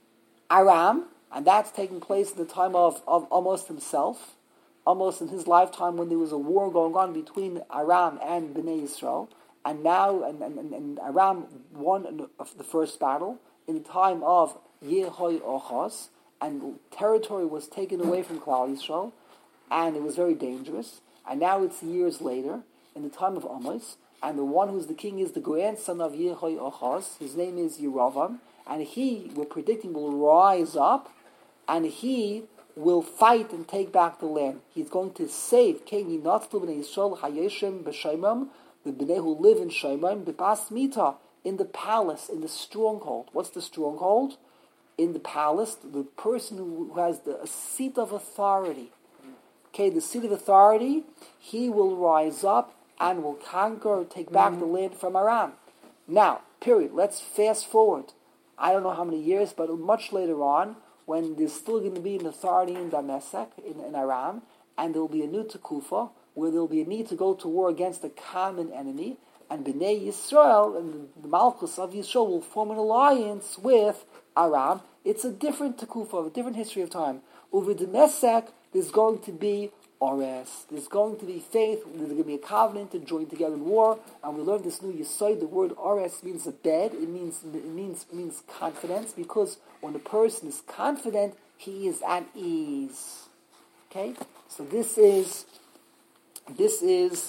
Aram, and that's taking place in the time of, of Amos himself, Amos in his lifetime when there was a war going on between Aram and Bnei Yisrael, and now, and, and, and Aram won the first battle in the time of Yehoiachaz, and territory was taken away from Klal Yisrael, and it was very dangerous. And now it's years later, in the time of Amos, and the one who's the king is the grandson of Yehoiachaz. His name is Yeravam, and he, we're predicting, will rise up, and he will fight and take back the land. He's going to save King Yinatzlu b'nei Yisrael Hayeshem b'Shemam, the b'nei who live in Shemam, b'Bas Mita, in the palace, in the stronghold. What's the stronghold? In the palace, the person who has the a seat of authority. Okay, the seat of authority, he will rise up and will conquer or take back mm-hmm. the land from Aram. Now, period. Let's fast forward. I don't know how many years, but much later on, when there's still going to be an authority in Damasek, in, in Aram, and there will be a new Tekufa, where there will be a need to go to war against a common enemy, and Bnei Yisrael, and the Malchus of Yisrael, will form an alliance with Aram. It's a different Tekufa, a different history of time. Over Damasek, there's going to be Ores. There's going to be faith. There's going to be a covenant to join together in war. And we learned this new Yesod. The word Ores means a bed. It means it means it means confidence, because when a person is confident, he is at ease. Okay, so this is this is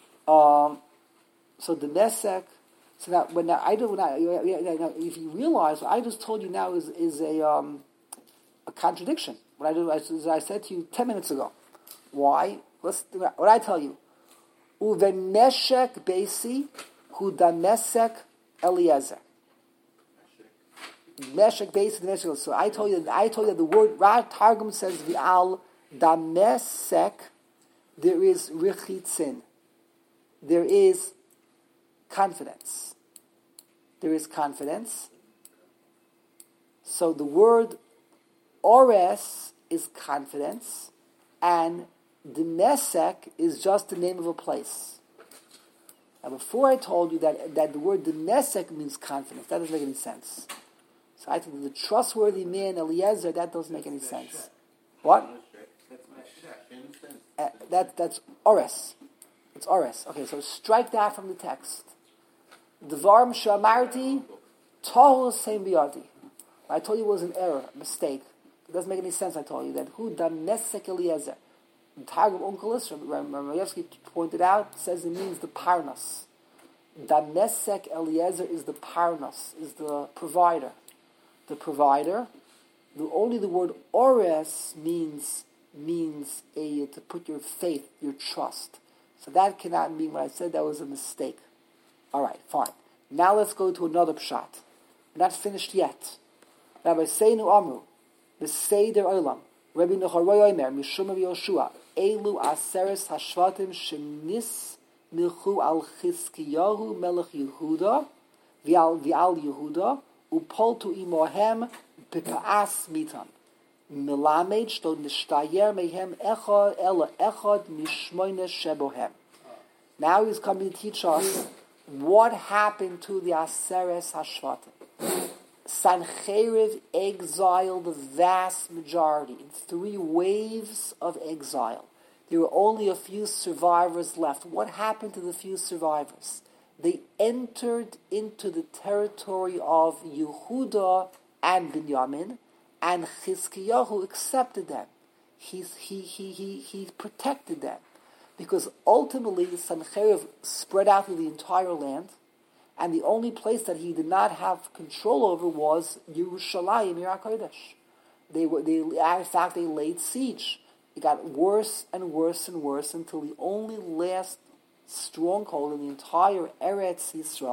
um, so the Nesek. So now, when now I do now, if you realize what I just told you now is is a um, a contradiction. What I do, as I said to you ten minutes ago. Why? Let's what I tell you. Uveneshek Beisi hu Damesek Eliezer. Meshek Beisi Damesek. So I told you. I told you that the word Targum says Vial Damesek. There is richitzin. There is confidence. There is confidence. So the word Ores is confidence, and Demesek is just the name of a place. Now, before I told you that, that the word Demesek means confidence, that doesn't make any sense. So I think the trustworthy man Eliezer, that doesn't make any sense. What? Uh, that that's Ores. It's Ores. Okay, so strike that from the text. Dvarim shamarti tohu seim biyadi. I told you it was an error, a mistake. It doesn't make any sense. I told you that who Damesek Eliezer. The Targum Onkelos, Ramayevsky pointed out, says it means the Parnas. Damesek Eliezer is the Parnas, is the provider. The provider. The, only the word Ores means means a to put your faith, your trust. So that cannot mean what I said. That was a mistake. All right, fine. Now let's go to another pshat. We're not finished yet. Rabbi Seinu Amru, the Seder Olam, Rabbi Necharoy Omer, Mishum Rabbi Yoshua, Elu Aseres Hashvatim Shenis Milchu Al Chizkiyahu Melech Yehuda, Vial Vial Yehuda, Upoltu Imohem B'Pa'as Mitan. Milamed Shto Nishtayer Mehem Echad Ela Echad Mishmoine Shebohem. Now he's coming to teach us what happened to the Aseres Hashvatim. Sancheriv exiled the vast majority in three waves of exile. There were only a few survivors left. What happened to the few survivors? They entered into the territory of Yehuda and Binyamin, and Chizkiyahu accepted them. He, he, he, he, he protected them. Because ultimately, Sancheriv spread out through the entire land, and the only place that he did not have control over was Yerushalayim, Yer HaKodesh. They were, they, in fact, they laid siege. It got worse and worse and worse until the only last stronghold in the entire Eretz Yisrael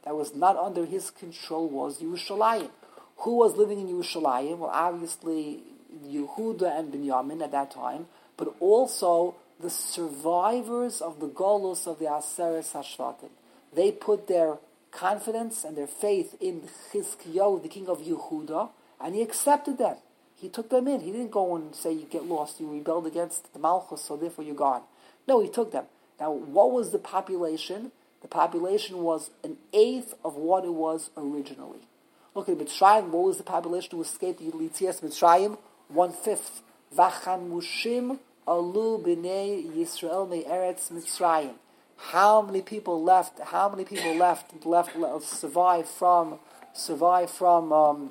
that was not under his control was Yerushalayim. Who was living in Yerushalayim? Well, obviously Yehuda and Binyamin at that time, but also the survivors of the Golus of the Aseret Hashvatim. They put their confidence and their faith in Chizkiyahu, the king of Yehuda, and he accepted them. He took them in. He didn't go and say, you get lost, you rebelled against the Malchus, so therefore you're gone. No, he took them. Now, what was the population? The population was an eighth of what it was originally. Look at Mitzrayim. What was the population who escaped the Yitzias Mitzrayim? One-fifth. Vachamushim alu b'nei Yisrael me'eretz Mitzrayim. How many people left? How many people left? Left, left survived from survived from um,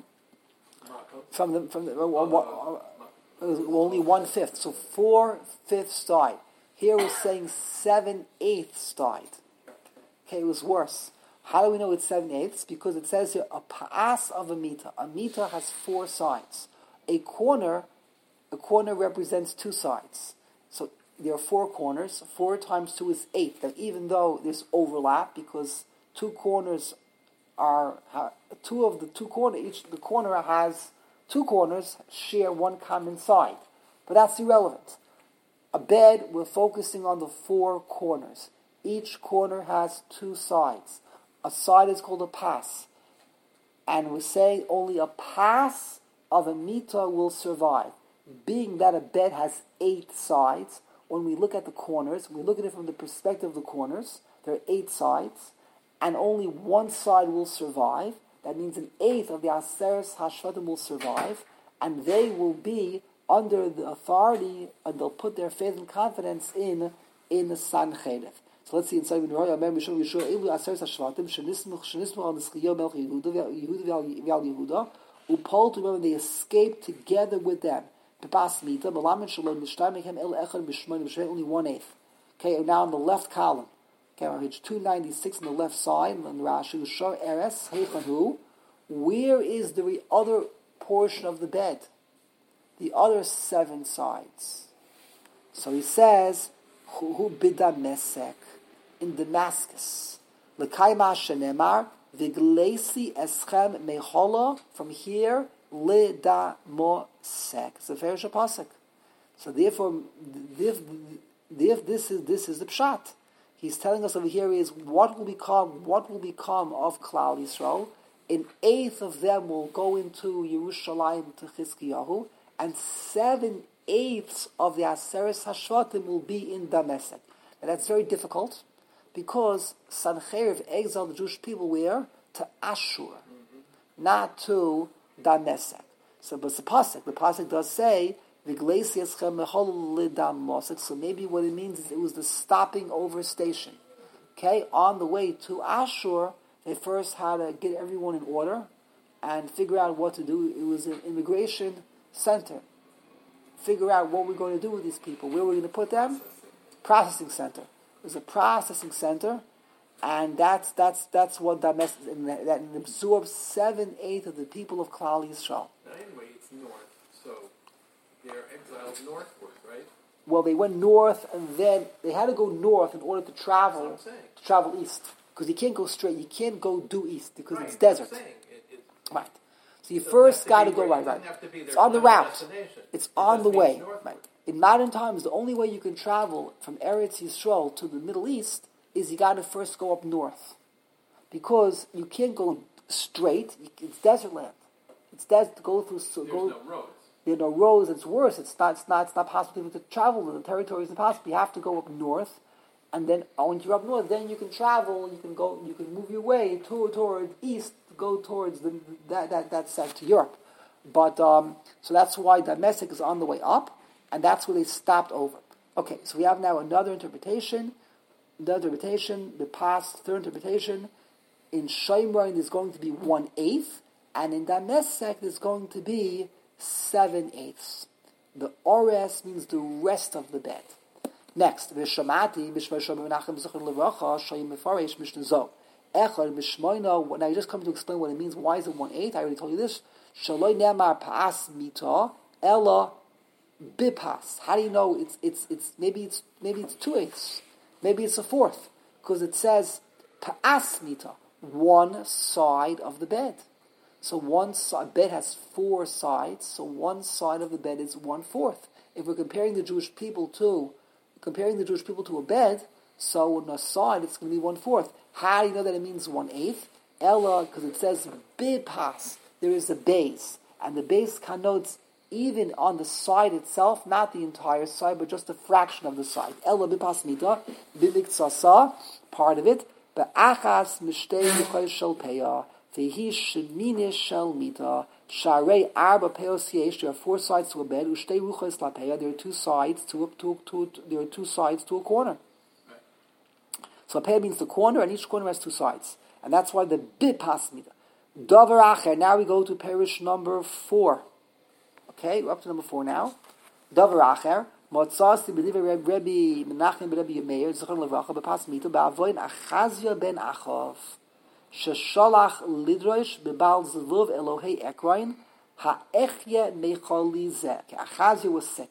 from the from the uh, uh, uh, only one fifth. So four fifths died. Here we're saying seven eighths died. Okay, it was worse. How do we know it's seven eighths? Because it says here a paas of a mita. A mita has four sides. A corner, a corner represents two sides. So there are four corners. Four times two is eight. That even though there's overlap, because two corners are two of the two corners. Each the corner has two corners share one common side, but that's irrelevant. A bed, we're focusing on the four corners. Each corner has two sides. A side is called a pass. And we're saying only a pass of a mita will survive. Being that a bed has eight sides, when we look at the corners, we look at it from the perspective of the corners, there are eight sides, and only one side will survive. That means an eighth of the Aseres Hashvatim will survive, and they will be under the authority, and they'll put their faith and confidence in in the Sancheriv. So let's see inside the Roy Amer Mishum Yeshua Elu Aseres Hashvatim Shenismuch Shenismuch on the Schiyah Melch Yehuda Yehuda Val Yehuda Upol to remember they escaped together with them. Bepas Mita Balamin Shalom Nishtai Mechem El Echad Mishmoin Mishmoin only one eighth. Okay, now on the left column. Okay, on page two ninety six on the left side, on Rashi Shor Eres Heichanu. Where is the re- other portion of the bed? The other seven sides. So he says, Hu bida mesek in Damascus. L'kaima shenemar v'glesi eschem mehola from here lida mosek. It's a fair pasuk. So therefore, if, if this is this is the pshat. He's telling us over here is what will become what will become of Klal Yisrael. An eighth of them will go into Yerushalayim to Chizkiyahu, and seven eighths of the Aseres Hashvatim will be in Damascus. And that's very difficult because Sancheriv exiled the Jewish people where? To Ashur, mm-hmm. not to Damascus. So, but the pasuk, the pasuk does say V'gleisiaschem mechol lidam mosek. So maybe what it means is it was the stopping over station. Okay, on the way to Ashur, they first had to get everyone in order and figure out what to do. It was an immigration center. Figure out what we're going to do with these people. Where we're going to put them? Processing center. It was a processing center, and that's that's that's what that message that, that absorbs seven eighths of the people of Klal Yisrael. Now anyway, it's north, so they're exiled northward, right? Well, they went north, and then they had to go north in order to travel to travel east. Because you can't go straight, you can't go due east because right, it's desert. It, it, right. So you first got to go right, right. It's on the route. It's on the way. Right. In modern times, the only way you can travel from Eretz Yisrael to the Middle East is you got to first go up north, because you can't go straight. It's desert land. It's desert to go through. So There's go, no roads. There are no roads. It's worse. It's not. It's not. It's not possible to travel. The territory is impossible. You have to go up north. And then, once you're up north, then you can travel. You can go. You can move your way to, towards east, go towards the, that that that side to Europe. But um, so that's why Damascus is on the way up, and that's where they stopped over. Okay, so we have now another interpretation. Another interpretation. The past third interpretation. In Shomron there's going to be one eighth, and in Damascus there's going to be seven eighths. The ores means the rest of the bed. Next, Vishamati, Mishmashom Menachem Zechon Levracha, Shayim Mefarish, Mishnah Zo. Echad, Mishmoino, now you just come to explain what it means. Why is it one eighth? I already told you this. Shaloi Nemar Paas Mita, Ella Bipas. How do you know it's it's it's maybe it's maybe it's two eighths. Maybe it's a fourth. Because it says Paas Mita. one side of the bed. So one side, bed has four sides, so one side of the bed is one-fourth. If we're comparing the Jewish people to, comparing the Jewish people to a bed, so on a side it's going to be one-fourth. How do you know that it means one-eighth? Ella, because it says bipas, there is a base, and the base connotes even on the side itself, not the entire side, but just a fraction of the side. Ella bipas mita, bivik tzasa, part of it, be'achas mishtei yuchai shel peah, vehi sheminish shel mita, sharei arba peos yesh, there are four sides to a bed, ushtei ruchos la peah, there are two sides to a, to, to, there are two sides to a corner. So a peah means the corner, and each corner has two sides. And that's why the bipas mita. Davar acher, now we go to parish number four. Okay, we're up to number four now. Davar acher, motzasi b'divrei Rebbe Menachem b'Rebbe Meir, zichron levracha, b'pas mita, ba'avoin Achazia ben Achav, shesholach lidrosh b'bal zevuv Elohei Ekron, ha'echye mechali zeh. Okay, Achazia was sick,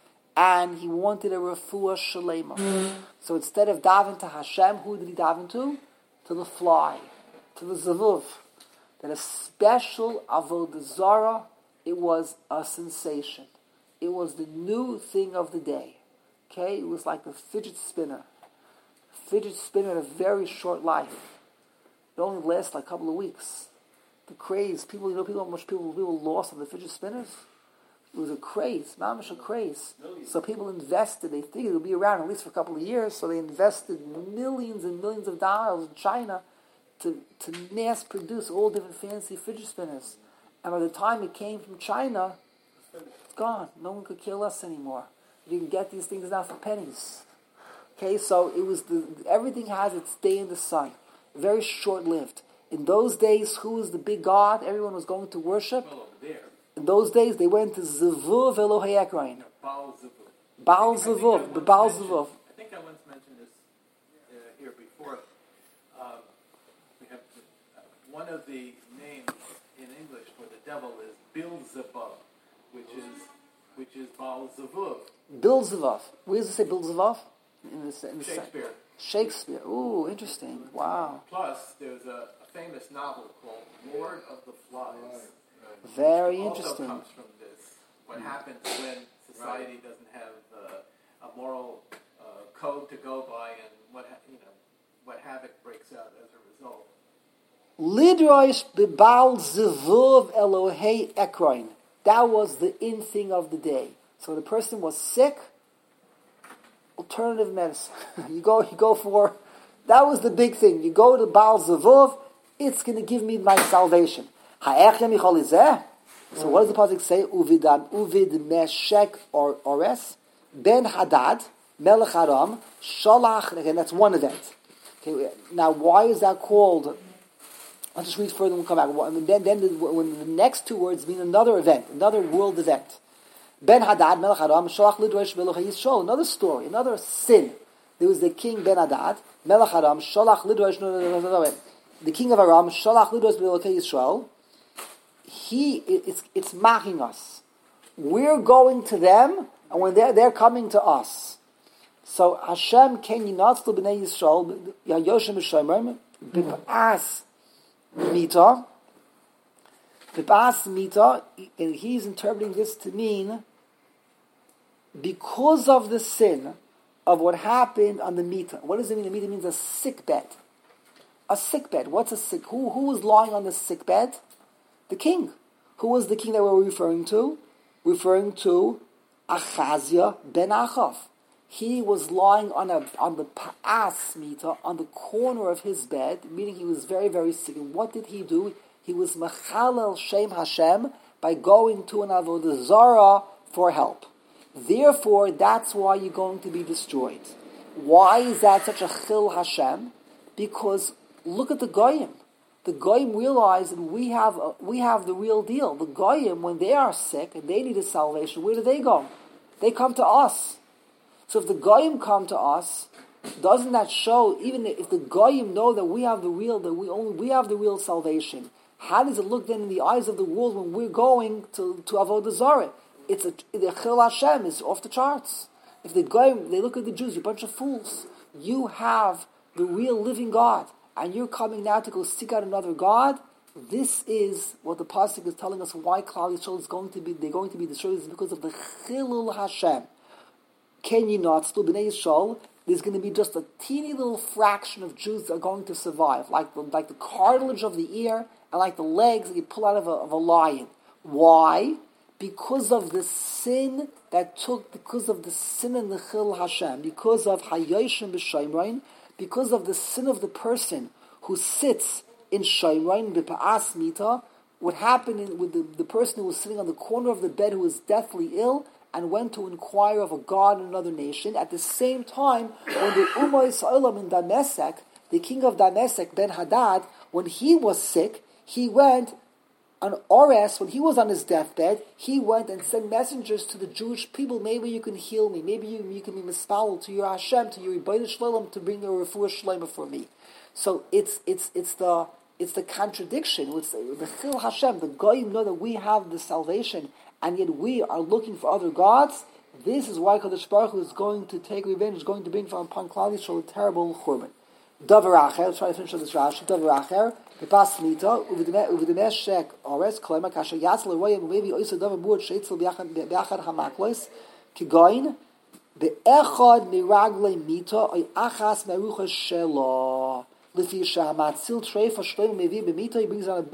and he wanted a refuah shalema. So instead of daven to Hashem, who did he daven to? To the fly, to the zevuv. That a special avodah zarah, it was a sensation. It was the new thing of the day. Okay, it was like a fidget spinner. Fidget spinner had a very short life. It only lasted like a couple of weeks. The craze, people, you know, people, how much people, people lost on the fidget spinners. It was a craze, mamish a craze. So people invested. They figured it would be around at least for a couple of years. So they invested millions and millions of dollars in China to to mass produce all different fancy fidget spinners. And by the time it came from China, it's gone. No one could kill us anymore. You can get these things now for pennies. Okay, so it was the everything has its day in the sun. Very short-lived. In those days, who was the big god everyone was going to worship? Well, over there. In those days, they went to Zevuv Elohei Ekron. Baal Zevuv. Baal I think- I think I Zevuv, the once Baal mentioned- Zevuv. I think I once mentioned this uh, here before. Um, we have uh, one of the names in English for the devil is Beelzebub, which is which is Baal Zevuv. Bilzevov. Where does it say Bilzevov? In the, in the Shakespeare. Shakespeare. Ooh, interesting. Wow. Plus, there's a, a famous novel called Lord of the Flies. Very also interesting. comes from this. What happens when society doesn't have uh, a moral uh, code to go by, and what ha- you know, what havoc breaks out as a result. Lidroish bebal zevuv Elohei Ekron. That was the in thing of the day. So the person was sick. Alternative medicine. you go, you go for. That was the big thing. You go to Baal Zevuv. It's going to give me my salvation. Ha'echem yichol izeh. So what does the pasuk say? Uvid uvid meshek or ores ben Hadad melech Aram shalach. Again, that's one event. Okay, now why is that called? I'll just read further and we'll come back. And then, then the, when the next two words mean another event, another world event. Ben Hadad melech Aram shalach lidrosh belochei Yisrael. Another story, another sin. There was the king Ben Hadad melech Aram shalach lidrosh. No, no, no, no, no. The king of Aram shalach lidrosh belochei Yisrael. He, it's, it's mocking us. We're going to them, and when they're, they're coming to us. So Hashem ken yinatzlu b'nei Yisrael yoshem b'shomer b'pas mita b'pas mita, and he's interpreting this to mean because of the sin of what happened on the mita. What does it mean? The mita means a sick bed. A sick bed. What's a sick? Who who was lying on the sick bed? The king. Who was the king that we're referring to? Referring to Achazia ben Achav. He was lying on a on the pa'as mita, on the corner of his bed, meaning he was very, very sick. And what did he do? He was mechalel shem Hashem by going to an avodah zarah for help. Therefore, that's why you're going to be destroyed. Why is that such a chil Hashem? Because look at the goyim. The goyim realize that we have a, we have the real deal. The goyim, when they are sick and they need a salvation, where do they go? They come to us. So if the goyim come to us, doesn't that show? Even if the goyim know that we have the real, that we only we have the real salvation, how does it look then in the eyes of the world when we're going to to avodah zarah? It's a the chil Hashem is off the charts. If the goyim they look at the Jews, you're a bunch of fools. You have the real living God. and you're coming now to go seek out another God. This is what the pasuk is telling us why Klal Yisrael is going to be, they're going to be destroyed, is because of the Chilul Hashem. Can you not still Bnei Yisrael? There's going to be just a teeny little fraction of Jews that are going to survive, like the, like the cartilage of the ear and like the legs that you pull out of a, of a lion. Why? Because of the sin that took, because of the sin in the Chilul Hashem, because of Hayoshim b'Shomron, because of the sin of the person who sits in Shomron, b'Pa'as Mita. What happened in, with the, the person who was sitting on the corner of the bed who was deathly ill and went to inquire of a god in another nation, at the same time when the Umay Sa'olam in Damasek, the king of Damasek, Ben Hadad, when he was sick, he went on Ores, when he was on his deathbed, he went and sent messengers to the Jewish people, maybe you can heal me, maybe you, you can be mispalel to your Hashem, to your Rebbeinu Shalom, to bring a refuah shlema for me. So it's it's it's the it's the contradiction. It's the, the Chil Hashem, the Goyim know that we have the salvation, and yet we are looking for other gods. This is why Kadosh Baruch Hu is going to take revenge, is going to bring upon Klal Yisrael a terrible churban. Davar acher, let's try to finish this Rashi. Davar acher, b'pas mita, uvidemeh shek ores, kolema kasha yatzal royem uvevi oisa davar buot sheitzel b'achad hamaklois, kigoyin, be'echad miragle mita, oy achas merucha shelo. Lifi shamatzil treifa shleima mevi b'mita, he brings on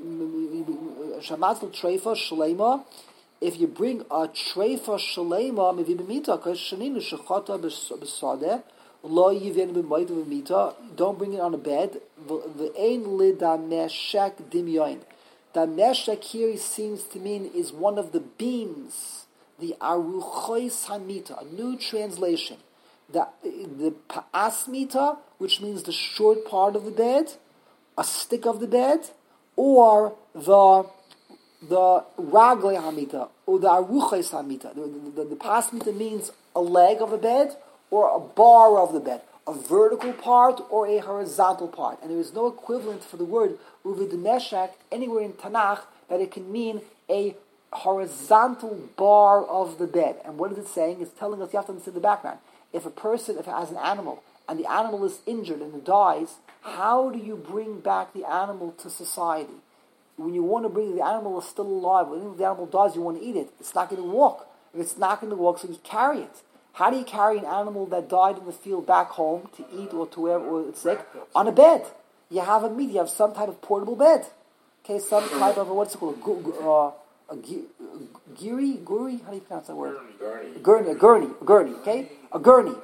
a shamatzil treifa shleima. If you bring a treifa shleima mevi b'mita, because shaninu shechata b'sadeh, lo yivin b'moed b'mita, don't bring it on a bed. V'ein li dameshek dimyoin. Dameshek here seems to mean is one of the beams, the aruchois hamita, a new translation. The the pa'as mita, which means the short part of the bed, a stick of the bed, or the the ragle hamita, or the aruches hamita. The, the, the, the pa'as mita means a leg of the bed or a bar of the bed, a vertical part or a horizontal part. And there is no equivalent for the word uvidmeshak anywhere in Tanakh that it can mean a horizontal bar of the bed. And what is it saying? It's telling us, you have to understand the background. If a person, if it has an animal, and the animal is injured and it dies, how do you bring back the animal to society? When you want to bring the animal is still alive, when the animal dies, you want to eat it. It's not going to walk. If it's not going to walk, so you carry it. How do you carry an animal that died in the field back home to eat or to wherever or it's sick? On a bed. You have a meat. You have some type of portable bed. Okay, some type of, what's it called? Uh, a giri, guri, how do you pronounce that word? Gurney. Gurney, a gurney, a gurney, okay? A gurney.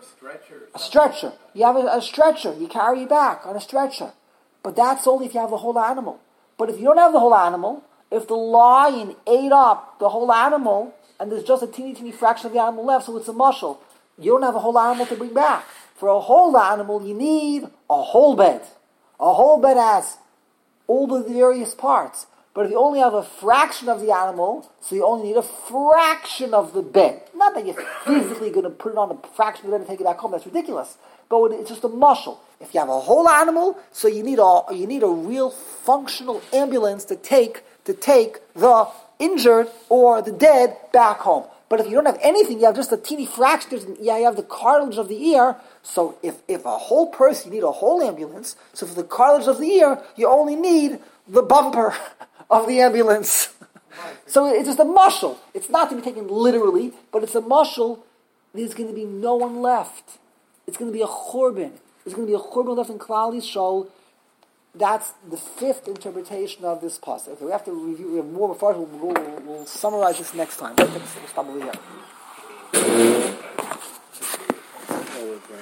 A stretcher. You have a, a stretcher. You carry it back on a stretcher. But that's only if you have the whole animal. But if you don't have the whole animal, if the lion ate up the whole animal, and there's just a teeny, teeny fraction of the animal left, so it's a mushel, you don't have a whole animal to bring back. For a whole animal, you need a whole bed. A whole bed has all the various parts. But if you only have a fraction of the animal, so you only need a fraction of the bed. Not that you're physically going to put it on a fraction of the bed and take it back home. That's ridiculous. But it's just a muscle. If you have a whole animal, so you need a you need a real functional ambulance to take to take the injured or the dead back home. But if you don't have anything, you have just a teeny fraction. Yeah, you have the cartilage of the ear. So if if a whole person, you need a whole ambulance. So for the cartilage of the ear, you only need the bumper of the ambulance. So it's just a muscle. It's not to be taken literally, but it's a muscle. There's going to be no one left. It's going to be a churban. There's going to be a churban left in Klal Yisrael. That's the fifth interpretation of this pasuk. Okay, we have to review. We have more before. We'll, we'll, we'll summarize this next time. We'll stop over here.